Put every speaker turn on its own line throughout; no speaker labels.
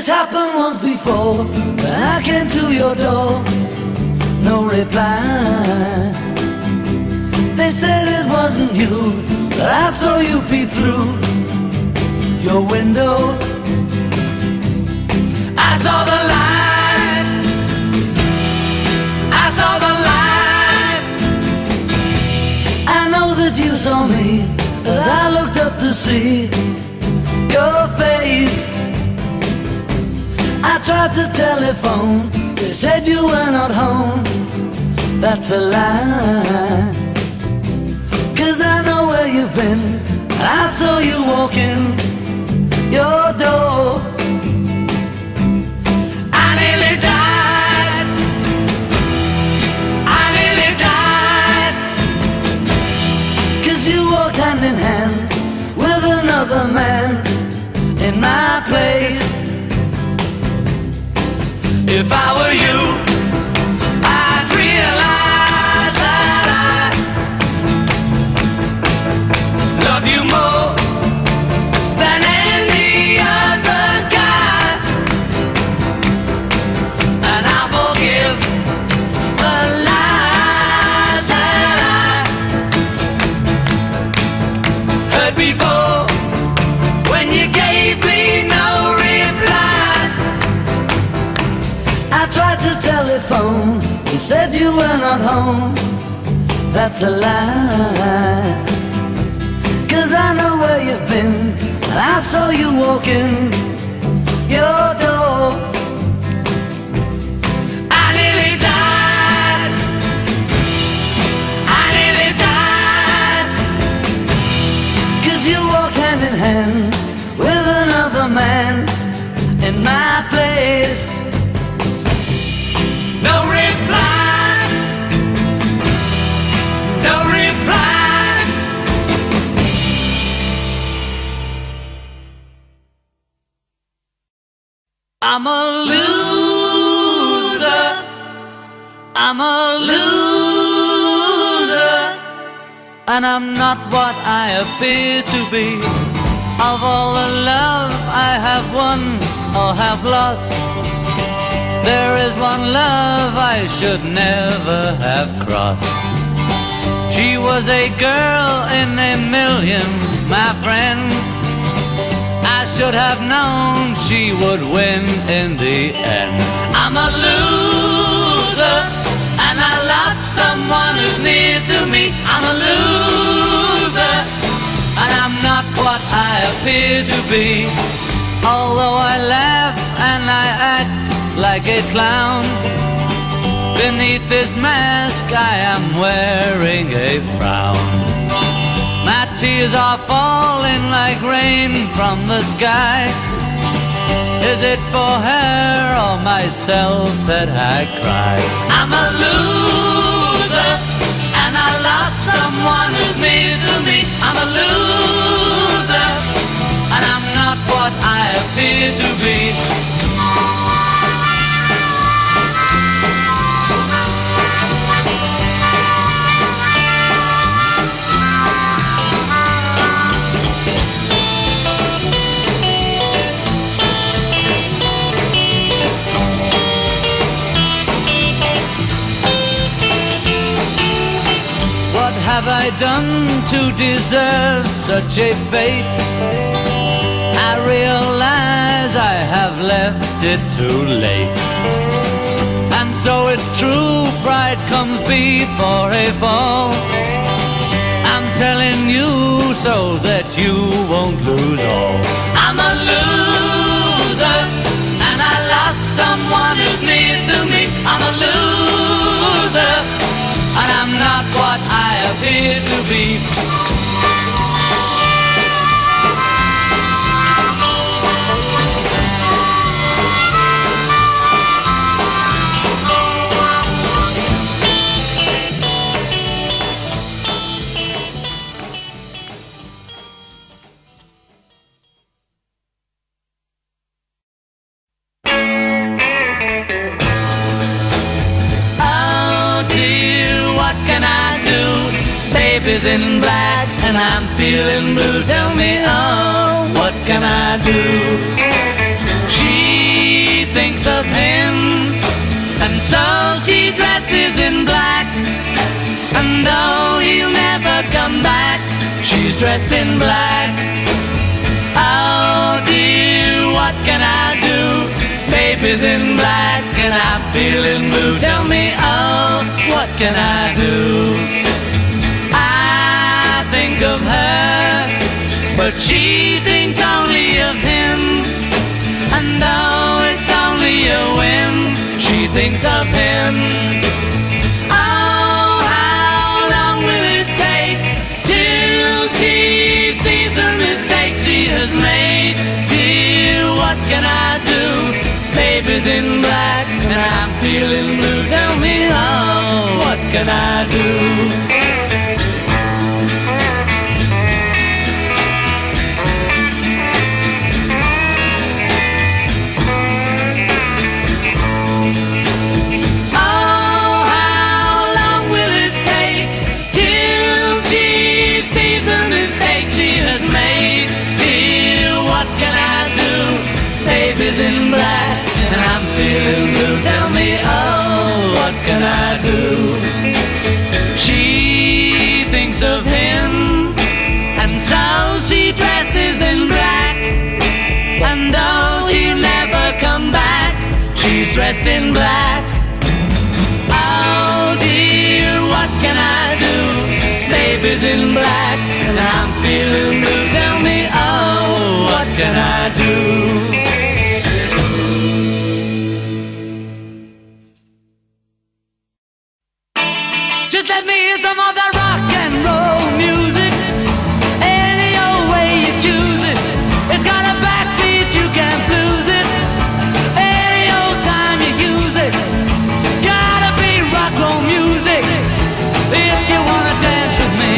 This happened once before. I came to your door, no reply. They said it wasn't you, but I saw you peep through your window. I saw the light, I saw the light. I know that you saw me as I looked up to see your face. I tried to telephone, they said you were not home. That's a lie, 'cause I know where you've been. I saw you walking your door. I nearly died, I nearly died, 'cause you walked hand in hand with another man in my place. If I were you, I'd realize that I love you more than any other guy, and I'll forgive the lies that I heard before when you gave me no reply. I tried to telephone, you said you were not home. That's a lie, 'cause I know where you've been, and I saw you walking your door. I nearly died, I nearly died, 'cause you walked hand in hand with another man in my place. No reply, no reply. I'm a loser, I'm a loser, and I'm not what I appear to be. Of all the love I have won or have lost, there is one love I should never have crossed. She was a girl in a million, my friend. I should have known she would win in the end. I'm a loser, and I lost someone who's near to me. I'm a loser, and I'm not what I appear to be. Although I laugh and I act like a clown, beneath this mask I am wearing a frown. My tears are falling like rain from the sky. Is it for her or myself that I cry? I'm a loser, and I lost someone who's near to me. I'm a loser, and I'm not what I appear to be. What have I done to deserve such a fate? I realize I have left it too late. And so it's true, pride comes before a fall. I'm telling you so that you won't lose all. I'm a loser, and I lost someone who's near to me. I'm a loser, and I'm not what I appear to be. Baby's in black and I'm feeling blue. Tell me, oh, what can I do? She though he'll never come back, she's dressed in black. Oh dear, what can I do? Baby's in black and I'm feeling blue. Tell me, oh, what can I do? I think of her, but she thinks only of him. And though it's only a whim, she thinks of him. Oh, how long will it take till she sees the mistake she has made? Dear, what can I do? Baby's in black and I'm feeling blue. Tell me, oh, what can I do? Baby's in black and I'm feeling blue. Tell me, oh, what can I do? She thinks of him, and so she dresses in black. And though he'll never come back, she's dressed in black. Oh dear, what can I do? Baby's in black and I'm feeling blue. Tell me, oh, what can I do? Just let me hear some of that rock and roll music. Any old way you choose it. It's got a backbeat, you can't lose it. Any old time you use it. Gotta be rock roll music. If you wanna dance with me,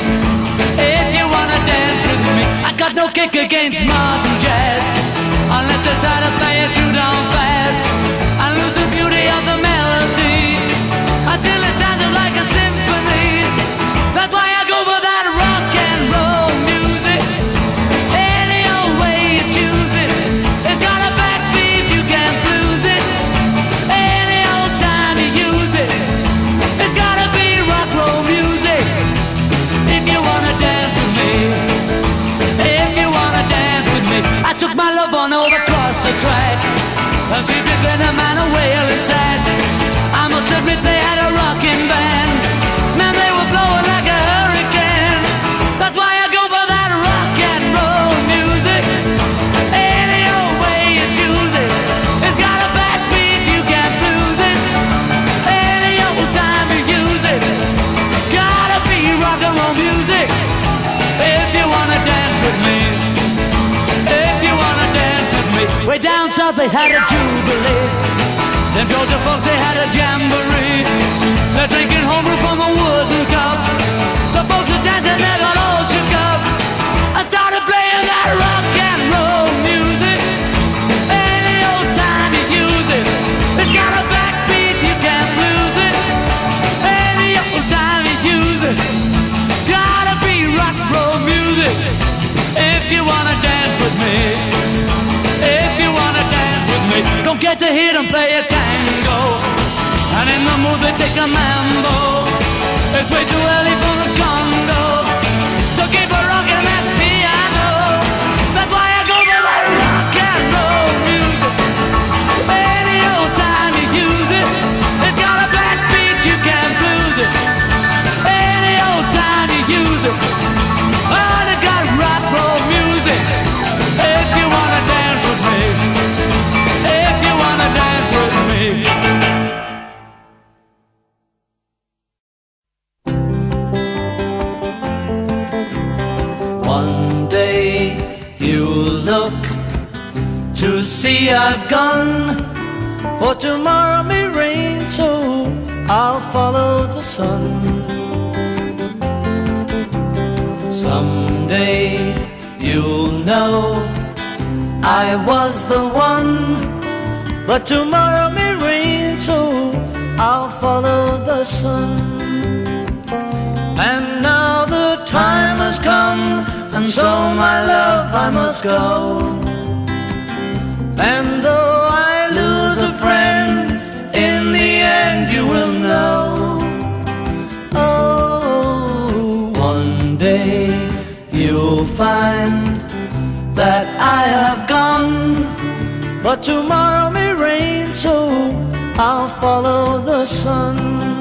if you wanna dance with me. I got no kick against modern jazz, unless you try to play it too darn fast. I lose the beauty of the melody until it sounds like a symphony. That's why I go for that rock and roll music. Any old way you choose it. It's got a backbeat, you can't lose it. Any old time you use it. It's gotta be rock roll music. If you wanna dance with me, if you wanna dance with me. I took my love on over across the tracks, and she did a man a wailing sad. I must admit they had a rocking band. Man, they were blowing like a hurricane. That's why I go for that rock and roll music. Any old way you choose it. It's got a backbeat, you can't lose it. Any old time you use it. Gotta be rock and roll music. If you wanna dance with me, if you wanna dance with me. Way down south they had a jubilee. Them Georgia folks, they had a jamboree. They're drinking homebrew from a wooden cup. The folks are dancing, they got all shook up. I started playing that rock and roll music. Any old time you use it. It's got a backbeat, you can't lose it. Any old time you use it. Gotta be rock roll music. If you wanna dance with me, if you wanna dance with me. Don't get to hear them play a tango, and in the mood they take a mambo. It's way too early for the Congo, so keep a rockin' that piano. That's why I go for that rock and roll music. Any old time you use it. It's got a backbeat, you can't lose it. Any old time you use it. Oh, they got rock roll music. If you wanna dance with me, if you wanna dance with me. One day you'll look to see I've gone, for tomorrow may rain, so I'll follow the sun. Someday you'll know I was the one, but tomorrow may rain, so I'll follow the sun. And now the time has come, and so my love I must go. And though I lose a friend, in the end you will know. Oh, find that I have gone. But tomorrow may rain, so I'll follow the sun.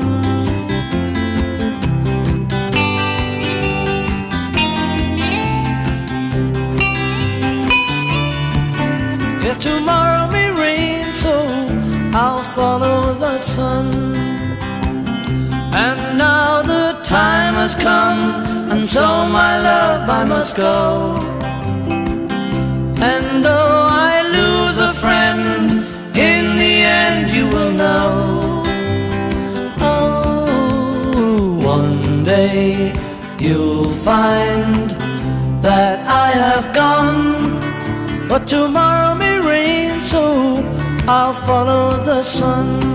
Yeah, tomorrow may rain, so I'll follow the sun. And now the time has come, and so my love I must go. And though I lose a friend, in the end you will know. Oh, one day you'll find that I have gone. But tomorrow may rain, so I'll follow the sun.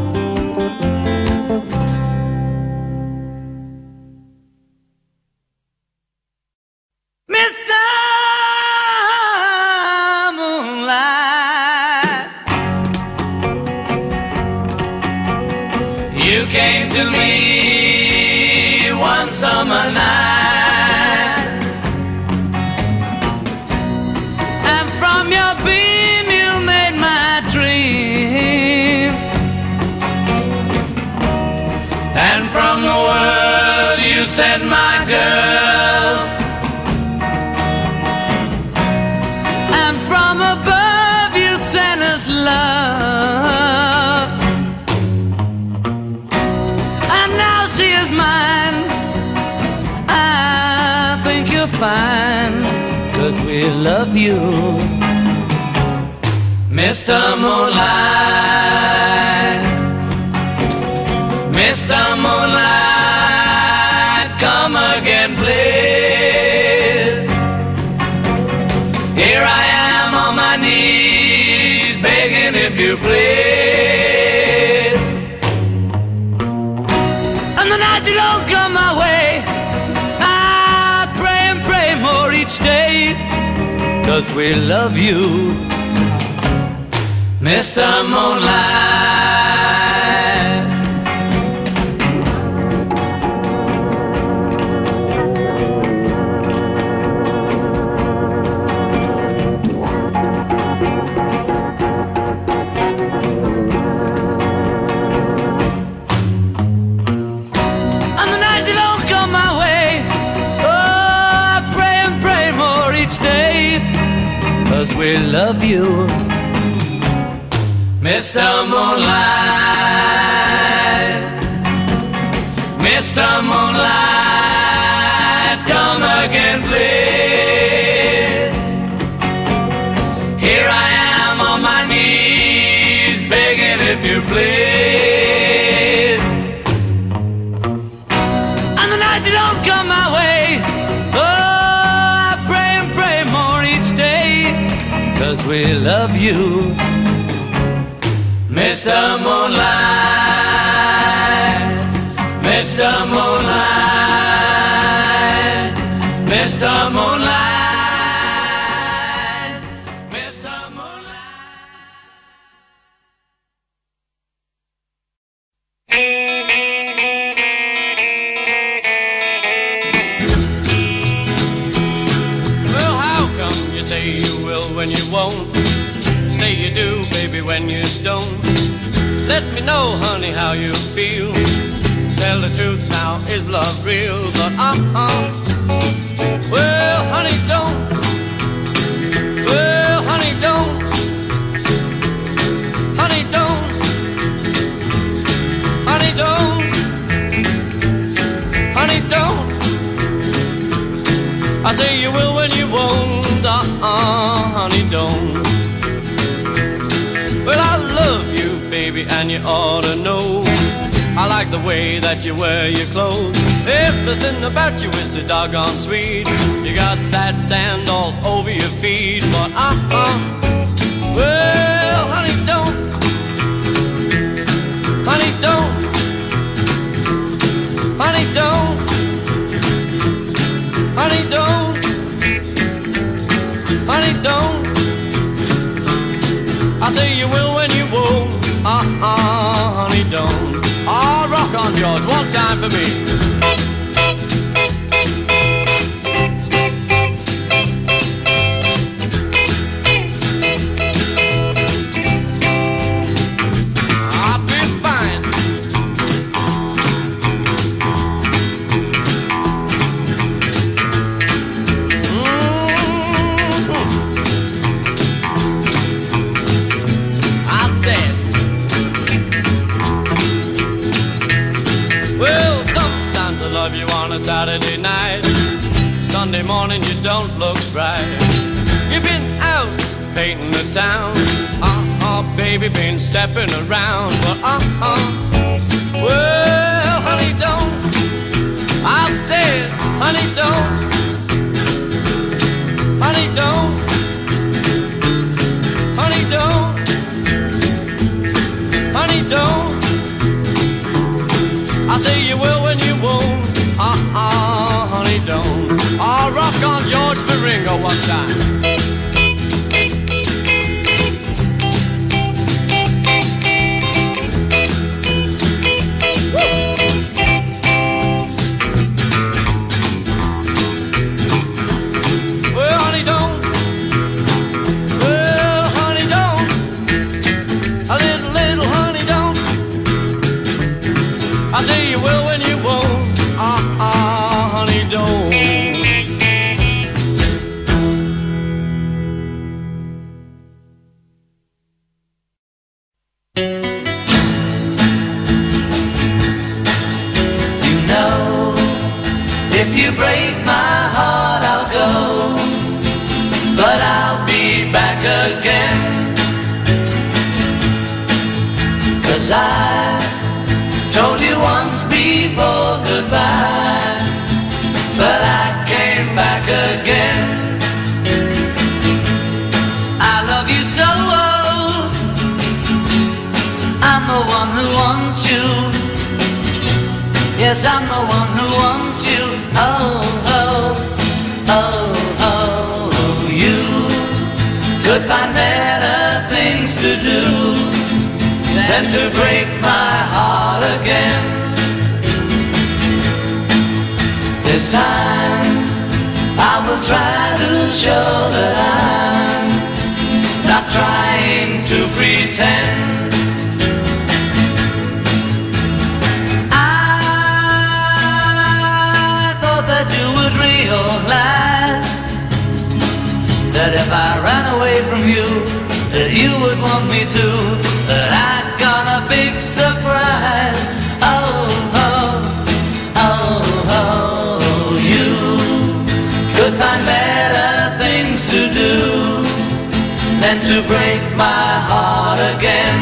You came to me one summer night,
and from your beam you made my dream.
and from the world you sent my girl,
And from above you sent us love. And now she is mine. I think you're fine, 'cause we love you,
Mr. Moonlight. Mr. Moonlight, come again, please. Here I am on my knees, begging if you please.
and the night you don't come my way, I pray and pray more each day, 'cause we love you,
Mr. Moonlight.
and the night you don't come my way. Oh, I pray and pray more each day, 'cause we love you,
Mr. Moonlight. Mr. Moonlight, come again, please. Here I am on my knees, begging if you please.
and the night you don't come my way. Oh, I pray and pray more each day, 'cause we love you,
Mr. Moonlight. Mr. Moonlight. Mr. Moonlight. Mr. Moonlight.
Well, how come you say you will when you won't? Say you do, baby, when you don't. Let me know, honey, how you feel. Tell the truth now, is love real? But well, honey, don't. Well, honey, don't. Honey, don't. Honey, don't. Honey, don't. I say you will when you won't. Honey, don't. Well, I love you, baby, and you ought to know. I like the way that you wear your clothes. Everything about you is so doggone sweet. You got that sand all over your feet. But well, honey, don't. Honey, don't. Honey, don't. Honey, don't. Honey, don't. I say you will when you won't. Honey, don't. Oh, rock on, George, one time for me. morning you don't look right. You've been out painting the town. Baby, been stepping around. Well, honey, don't. I said, honey, don't. Honey, don't. Honey, don't. Honey, don't. I say you will when you won't. Honey, don't. I'll rock on George Ferringo one time. I say you will when you won't. Honey, don't.
You know, if you break my heart, I'll go, but I'll be back again. 'Cause I told you once before goodbye, but I came back again. I love you so, I'm the one who wants you. Yes, I'm the one who wants you. Oh, oh, oh, oh. You could find better things to do than to break my heart again. This time I will try to show that I'm not trying to pretend. I thought that you would realize that if I ran away from you, that you would want me to, that I'd got a big surprise. Oh, oh, oh, oh. You could find better things to do than to break my heart again.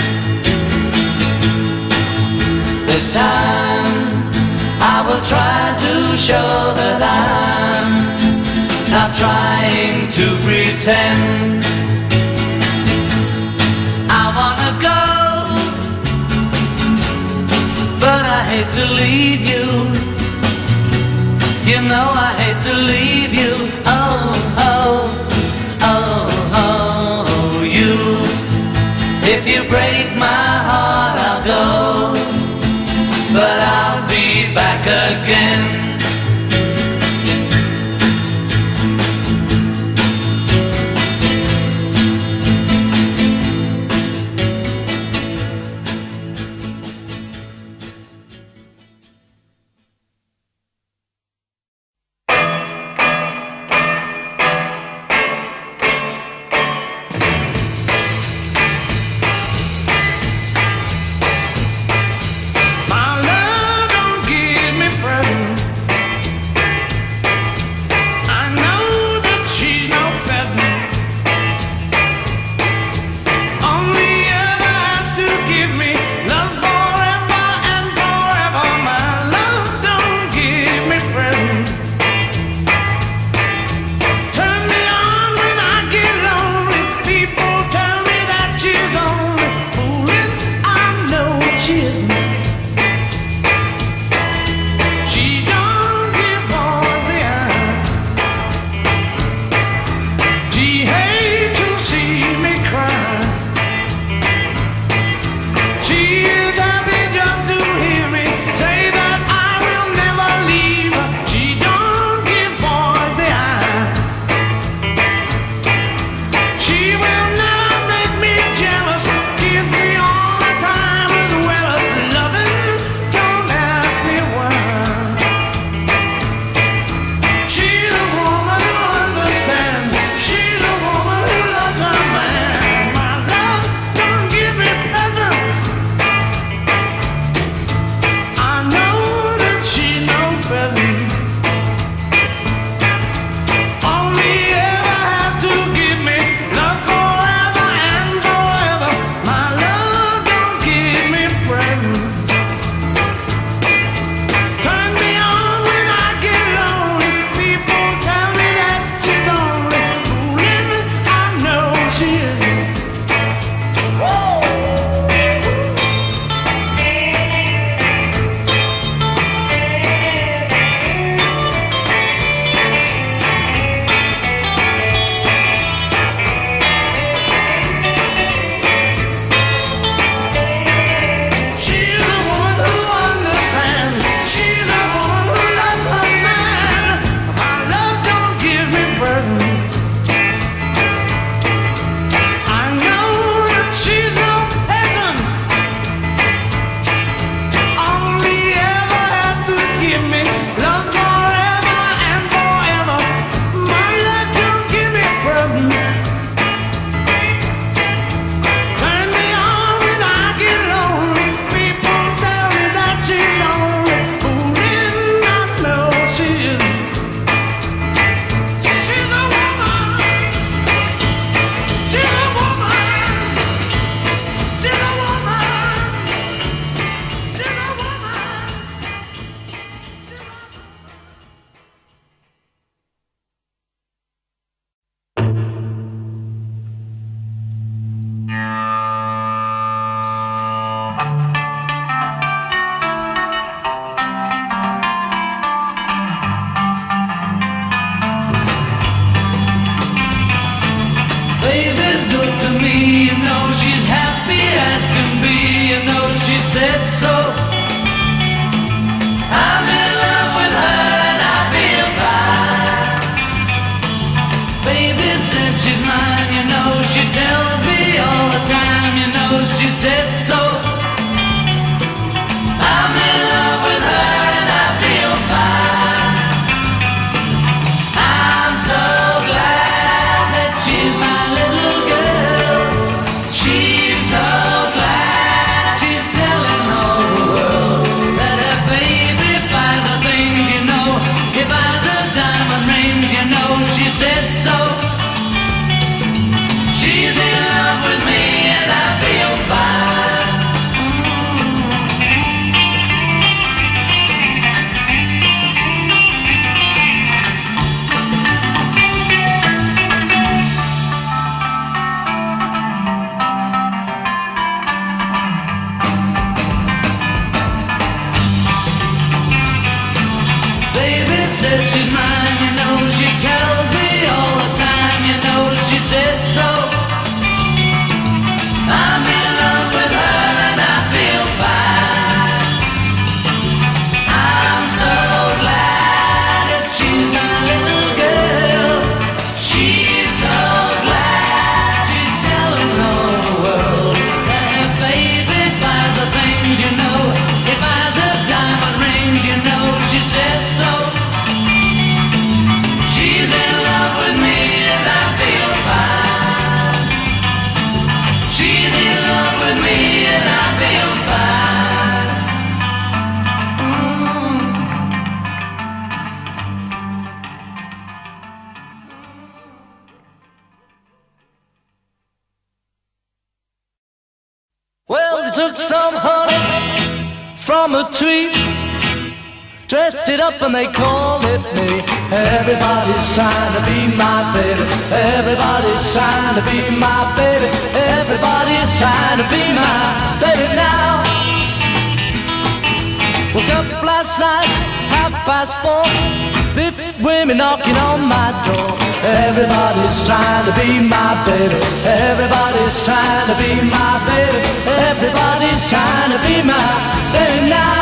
This time I will try to show that I'm not trying to pretend. I wanna go, but I hate to leave you. You know I hate to leave you. Oh, oh, oh, oh. You, if you break my heart, I'll go, but I'll be back again. she's mine, you know she tells me all the time, you know she says so. I'm in love with her and I feel fine. I'm so glad that she's my little girl. She's so glad she's telling the whole world that her baby buys the things, you know. He buys the diamond rings, you know she says so. She's in love with me and I feel fine. She's in love with me and I feel fine. Well, they took some honey from a tree, dressed it up and they called it me. Everybody's trying to be my baby. Everybody's trying to be my baby. Everybody's trying to be my baby now. Woke up last night, 4:30, 50 women knocking on my door. Everybody's trying to be my baby. Everybody's trying to be my baby. Everybody's trying to be my baby now.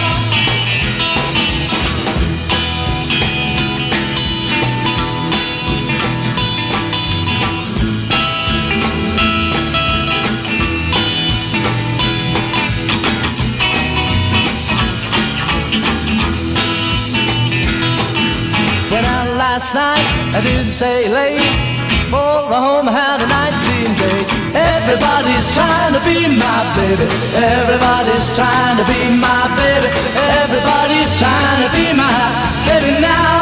Went out last night, I didn't say late, for the home had a 19 date. Everybody's trying to be my baby. Everybody's trying to be my baby. Everybody's trying to be my baby now.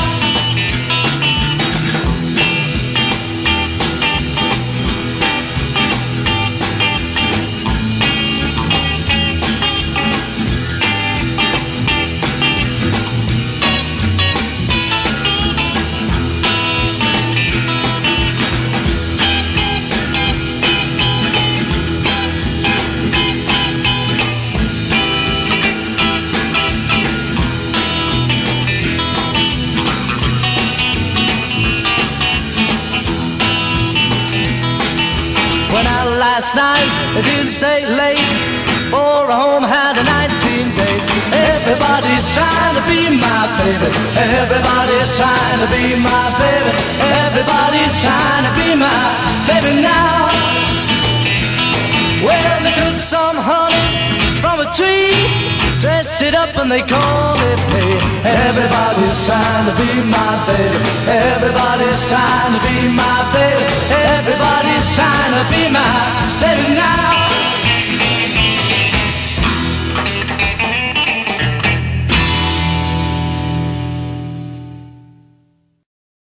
Last night, I didn't stay late, for a home had a 19 date. Everybody's trying to be my baby. Everybody's trying to be my baby. Everybody's trying to be my baby now. Well, they took some honey from a tree, dressed it up and they called it me. Everybody's trying to be my baby. Everybody's trying to be my baby. Everybody's trying to be my baby now.